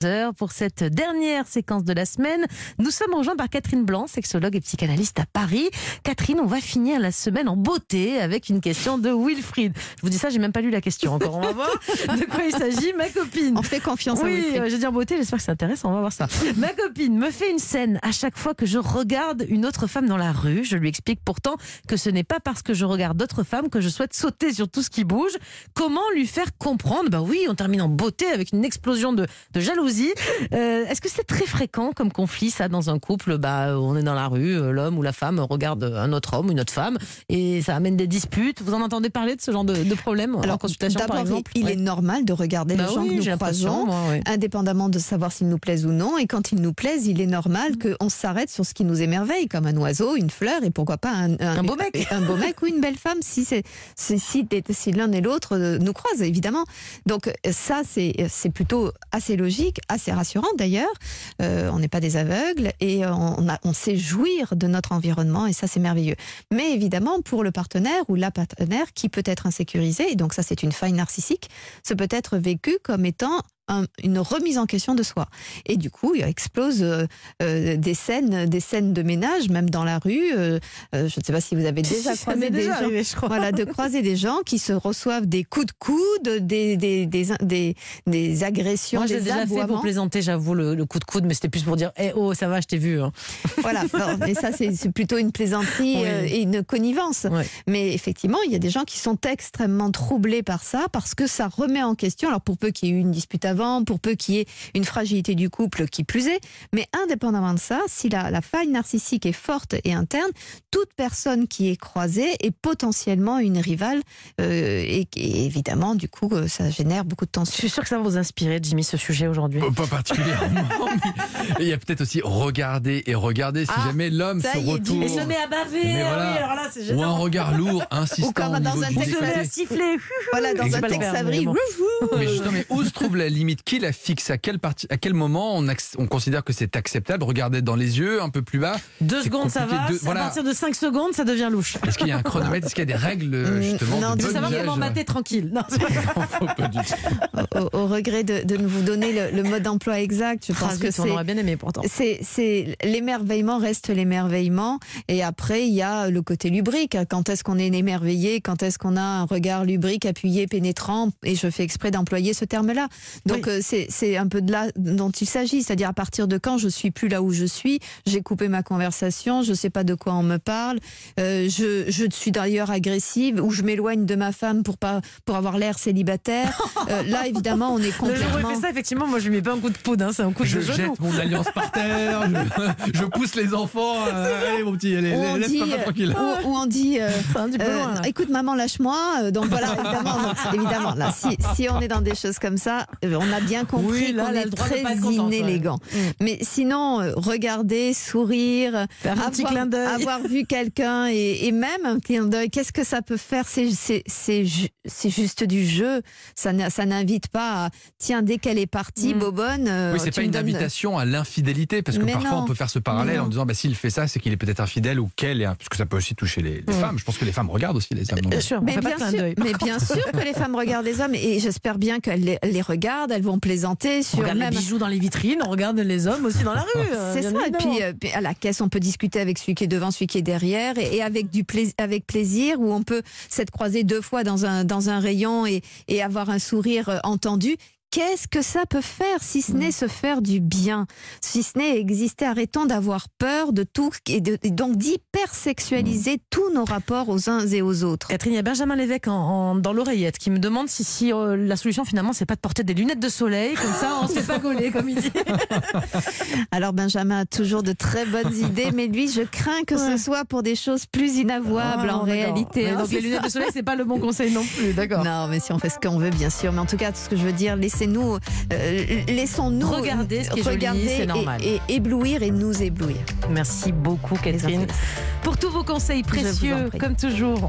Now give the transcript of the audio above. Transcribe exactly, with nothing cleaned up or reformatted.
heures pour cette dernière séquence de la semaine. Nous sommes rejoints par Catherine Blanc, sexologue et psychanalyste à Paris. Catherine, on va finir la semaine en beauté avec une question de Wilfried. Je vous dis ça, j'ai même pas lu la question encore. On va voir de quoi il s'agit. Ma copine. On fait confiance oui, à Wilfried. Oui, j'ai dit en beauté, j'espère que c'est intéressant, on va voir ça. Ma copine me fait une scène à chaque fois que je regarde une autre femme dans la rue. Je lui explique pourtant que ce n'est pas parce que je regarde d'autres femmes que je souhaite sauter sur tout ce qui bouge. Comment lui faire comprendre? Bah oui, on termine en beauté avec une explosion de, de jalousie. Euh, est-ce que c'est très fréquent comme conflit, ça, dans un couple? Bah, on est dans la rue, l'homme ou la femme regarde un autre homme ou une autre femme et ça amène des disputes. Vous en entendez parler de ce genre de, de problème en consultation, par exemple? Il ouais. est normal de regarder bah les gens oui, que nous croisons, moi, ouais. indépendamment de savoir s'ils nous plaisent ou non. Et quand ils nous plaisent, il est normal qu'on s'arrête sur ce qui nous émerveille, comme un oiseau, une fleur, et pourquoi pas un, un, un beau mec, un beau mec ou une belle femme, si, c'est, si, si, si l'un et l'autre nous croisent, évidemment. Donc ça, c'est, c'est plutôt assez logique, assez rassurant d'ailleurs. Euh, on n'est pas des aveugles et on, a, on sait jouir de notre environnement et ça, c'est merveilleux. Mais évidemment, pour le partenaire ou la partenaire qui peut être insécurisé, et donc ça, c'est une faille narcissique, ce peut être vécu comme étant Un, une remise en question de soi. Et du coup, il explose euh, euh, des scènes, des scènes de ménage, même dans la rue. Euh, euh, je ne sais pas si vous avez déjà si, croisé des déjà gens, arrivé, je crois. voilà, de croiser des gens qui se reçoivent des coups de coude, des des des des, des agressions, Moi, des j'ai déjà aboiements. fait pour plaisanter, j'avoue, le, le coup de coude, mais c'était plus pour dire, eh oh, ça va, je t'ai vu. Hein. Voilà. Non, mais ça, c'est, c'est plutôt une plaisanterie oui. euh, et une connivence. Ouais. Mais effectivement, il y a des gens qui sont extrêmement troublés par ça, parce que ça remet en question. Alors pour peu qu'il y ait eu une dispute avant, pour peu qu'il y ait une fragilité du couple qui plus est, mais indépendamment de ça, si la, la faille narcissique est forte et interne, toute personne qui est croisée est potentiellement une rivale euh, et, et évidemment, du coup, ça génère beaucoup de tension. Je suis sûre que ça va vous inspirer, Jimmy, ce sujet aujourd'hui. Pas particulièrement. Il y a peut-être aussi regarder et regarder si ah, jamais l'homme se retourne. Et se met à baver. Mais Ah voilà. oui, alors là, c'est Ou un regard lourd, insistant. Ou comme au dans niveau un du texte, se met à décolleté. siffler. Voilà, dans Exactement. un texte avril. Mais justement, mais où se trouve la limite? Qui la fixe? À quelle partie, à quel moment on, ac- on considère que c'est acceptable? Regarder dans les yeux, un peu plus bas. Deux secondes, ça va. De, À voilà. partir de cinq secondes, ça devient louche. Est-ce qu'il y a un chronomètre? Est-ce qu'il y a des règles justement Non, de de bon Ça va usage? vraiment mater tranquille. Non, c'est pas... Pas du tout. Au, au regret de, de vous donner le, le mode d'emploi exact, je pense ah, que zut, c'est... on aurait bien aimé pourtant. C'est, c'est, l'émerveillement reste l'émerveillement. Et après, il y a le côté lubrique. Quand est-ce qu'on est émerveillé? Quand est-ce qu'on a un regard lubrique, appuyé, pénétrant? Et je fais exprès d'employer ce terme-là. Donc, oui. euh, c'est, c'est un peu de là dont il s'agit. C'est-à-dire, à partir de quand je suis plus là où je suis, j'ai coupé ma conversation, je sais pas de quoi on me parle, euh, je, je suis d'ailleurs agressive, ou je m'éloigne de ma femme pour pas, pour avoir l'air célibataire. Euh, là, évidemment, on est Le jour où complètement... il fait ça, effectivement, moi je lui mets pas un coup de poudre, hein, c'est un coup de Je genou. jette mon alliance par terre, je, je pousse les enfants. Euh, allez mon petit, allez, Ou on laisse dit, papa tranquille. Ou, ou on dit euh, un petit peu euh, loin, là. écoute maman lâche-moi, euh, donc voilà évidemment, donc, évidemment là, si, si on est dans des choses comme ça, euh, on a bien compris Oui, là, qu'on elle a est le droit de très pas être contente, inélégant. ouais. Mm. Mais sinon, euh, regarder, sourire, Faire un petit avoir, clin d'œil. avoir vu quelqu'un et, et même un clin d'œil, qu'est-ce que ça peut faire? C'est, c'est, c'est, ju- c'est juste du jeu, ça, n'a- ça n'invite pas à tiens, dès qu'elle est partie, Mm. bobonne, euh, Oui, c'est tu pas me une donnes- invitation à l'infidélité, parce que Mais parfois non. on peut faire ce parallèle Mais non. en disant bah, s'il fait ça, c'est qu'il est peut-être infidèle ou qu'elle est, parce que ça peut aussi toucher les, les Mm. femmes. Je pense que les femmes regardent aussi les hommes. non? Bien sûr, on Mais fait pas de bien, clin sûr, d'œil. mais bien sûr que les femmes regardent les hommes et j'espère bien qu'elles les, les regardent, elles vont plaisanter On sur regarde même... les bijoux dans les vitrines, on regarde les hommes aussi dans la rue. euh, C'est bien ça, et évidemment. puis, euh, puis à la caisse on peut discuter avec celui qui est devant, celui qui est derrière et, et avec, du plaisir, avec plaisir, où on peut s'être croisé deux fois dans un, dans un rayon et, et avoir un sourire euh, entendu. Qu'est-ce que ça peut faire, si ce n'est se faire du bien, si ce n'est exister? Arrêtons d'avoir peur de tout et, de, et donc d'hypersexualiser tous nos rapports aux uns et aux autres. Catherine, il y a Benjamin Lévesque en, en- dans l'oreillette qui me demande si, si euh, la solution finalement c'est pas de porter des lunettes de soleil, comme ça on se fait pas gauler comme il dit. Alors Benjamin a toujours de très bonnes idées, mais lui, je crains que Ouais. ce soit pour des choses plus inavouables Ah, en d'accord. réalité. Mais hein, donc c'est les lunettes ça. de soleil c'est pas le bon conseil non plus, d'accord. Non, mais si on fait ce qu'on veut, bien sûr. Mais en tout cas, ce que je veux dire, laissez-nous, euh, laissons-nous Regardez ce qui est joli, regarder c'est et- normal. Et, éblouir et nous éblouir. Merci beaucoup Catherine Les pour tous vos conseils Je vous en précieux prie. comme toujours.